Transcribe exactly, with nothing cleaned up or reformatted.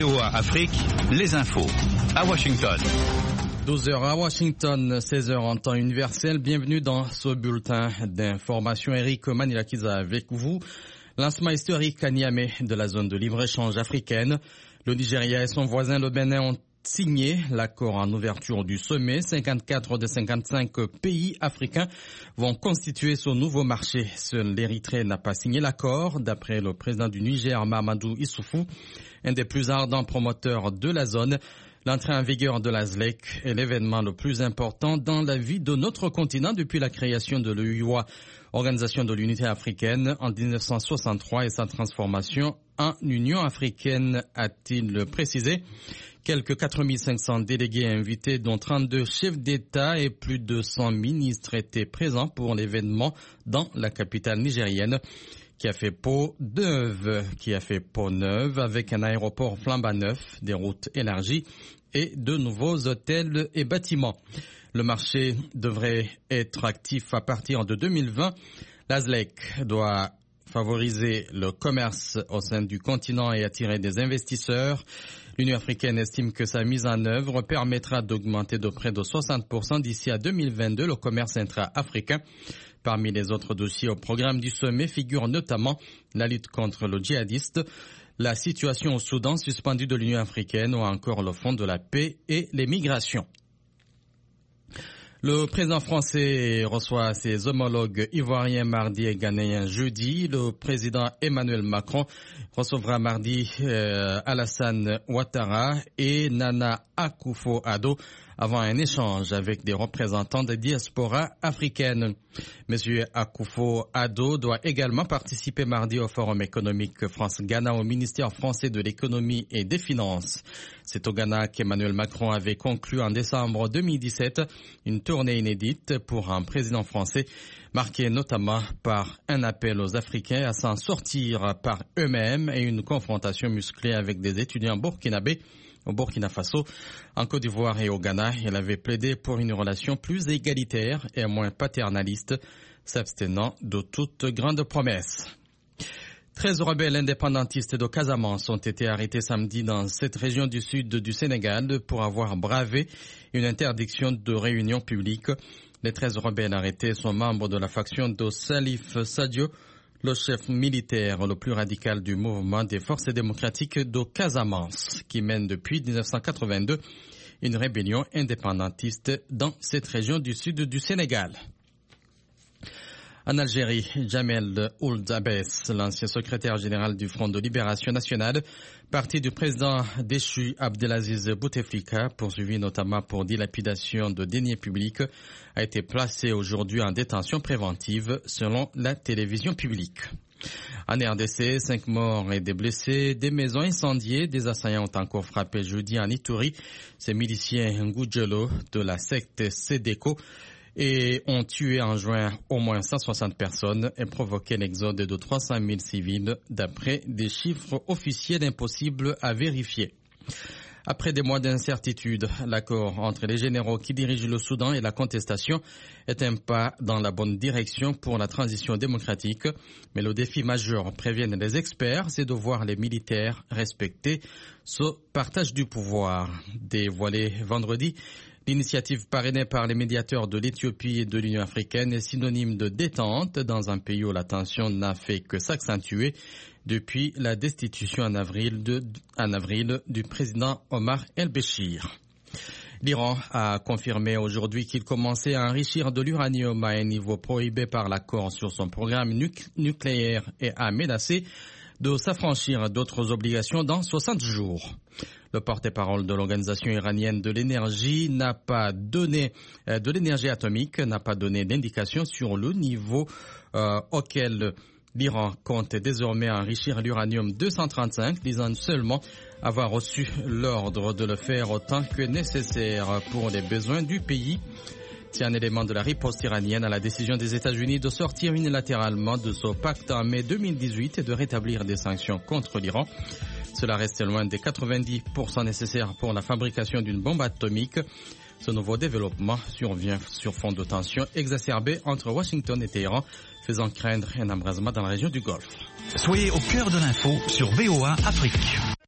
V O A Afrique, les infos, à Washington. douze heures à Washington, seize heures en temps universel. Bienvenue dans ce bulletin d'information. Eric Manilakiza avec vous. Lancement historique à Niamey de la zone de libre-échange africaine. Le Nigeria et son voisin le Bénin ont signé l'accord en ouverture du sommet. cinquante-quatre des cinquante-cinq pays africains vont constituer ce nouveau marché. Seul l'Érythrée n'a pas signé l'accord, d'après le président du Niger, Mahamadou Issoufou, un des plus ardents promoteurs de la zone. L'entrée en vigueur de la Z L E C est l'événement le plus important dans la vie de notre continent depuis la création de l'U I O A, Organisation de l'Unité africaine, en dix-neuf cent soixante-trois et sa transformation en Union africaine, a-t-il précisé. Quelques quatre mille cinq cents délégués invités, dont trente-deux chefs d'État et plus de cent ministres étaient présents pour l'événement dans la capitale nigérienne, qui a fait peau neuve, qui a fait peau neuve avec un aéroport flambant neuf, des routes élargies et de nouveaux hôtels et bâtiments. Le marché devrait être actif à partir de deux mille vingt. La Z L E C doit favoriser le commerce au sein du continent et attirer des investisseurs. L'Union africaine estime que sa mise en œuvre permettra d'augmenter de près de soixante pour cent d'ici à deux mille vingt-deux le commerce intra-africain. Parmi les autres dossiers au programme du sommet figurent notamment la lutte contre le djihadiste, la situation au Soudan suspendue de l'Union africaine ou encore le Fonds de la paix et les migrations. Le président français reçoit ses homologues ivoiriens mardi et ghanéens jeudi. Le président Emmanuel Macron recevra mardi euh, Alassane Ouattara et Nana Akufo-Addo avant un échange avec des représentants des diasporas africaines. Monsieur Akufo-Addo doit également participer mardi au Forum économique France-Ghana au ministère français de l'économie et des finances. C'est au Ghana qu'Emmanuel Macron avait conclu en décembre deux mille dix-sept une tournée inédite pour un président français, marquée notamment par un appel aux Africains à s'en sortir par eux-mêmes et une confrontation musclée avec des étudiants burkinabés au Burkina Faso, en Côte d'Ivoire et au Ghana. Il avait plaidé pour une relation plus égalitaire et moins paternaliste, s'abstenant de toute grande promesse. treize rebelles indépendantistes de Casamance ont été arrêtés samedi dans cette région du sud du Sénégal pour avoir bravé une interdiction de réunion publique. Les treize rebelles arrêtés sont membres de la faction de Salif Sadio, le chef militaire le plus radical du mouvement des forces démocratiques de Casamance, qui mène depuis dix-neuf cent quatre-vingt-deux une rébellion indépendantiste dans cette région du sud du Sénégal. En Algérie, Jamel Ould Abbès, l'ancien secrétaire général du Front de Libération Nationale, parti du président déchu Abdelaziz Bouteflika, poursuivi notamment pour dilapidation de deniers publics, a été placé aujourd'hui en détention préventive selon la télévision publique. En R D C, cinq morts et des blessés, des maisons incendiées, des assaillants ont encore frappé jeudi en Ituri. Ces miliciens Ngoudjelo de la secte Sédéco et ont tué en juin au moins cent soixante personnes et provoqué l'exode de trois cent mille civils, d'après des chiffres officiels impossibles à vérifier. Après des mois d'incertitude, l'accord entre les généraux qui dirigent le Soudan et la contestation est un pas dans la bonne direction pour la transition démocratique. Mais le défi majeur, préviennent les experts, c'est de voir les militaires respecter ce partage du pouvoir. Dévoilé vendredi, l'initiative parrainée par les médiateurs de l'Éthiopie et de l'Union africaine est synonyme de détente dans un pays où la tension n'a fait que s'accentuer depuis la destitution en avril, de, en avril du président Omar el-Béchir. L'Iran a confirmé aujourd'hui qu'il commençait à enrichir de l'uranium à un niveau prohibé par l'accord sur son programme nuc- nucléaire et a menacé de s'affranchir d'autres obligations dans soixante jours. Le porte-parole de l'Organisation iranienne de l'énergie n'a pas donné euh, de l'énergie atomique n'a pas donné d'indication sur le niveau euh, auquel l'Iran compte désormais enrichir l'uranium deux cent trente-cinq, disant seulement avoir reçu l'ordre de le faire autant que nécessaire pour les besoins du pays. C'est un élément de la riposte iranienne à la décision des États-Unis de sortir unilatéralement de ce pacte en mai deux mille dix-huit et de rétablir des sanctions contre l'Iran. Cela reste loin des quatre-vingt-dix pour cent nécessaires pour la fabrication d'une bombe atomique. Ce nouveau développement survient sur fond de tensions exacerbées entre Washington et Téhéran, faisant craindre un embrasement dans la région du Golfe. Soyez au cœur de l'info sur V O A Afrique.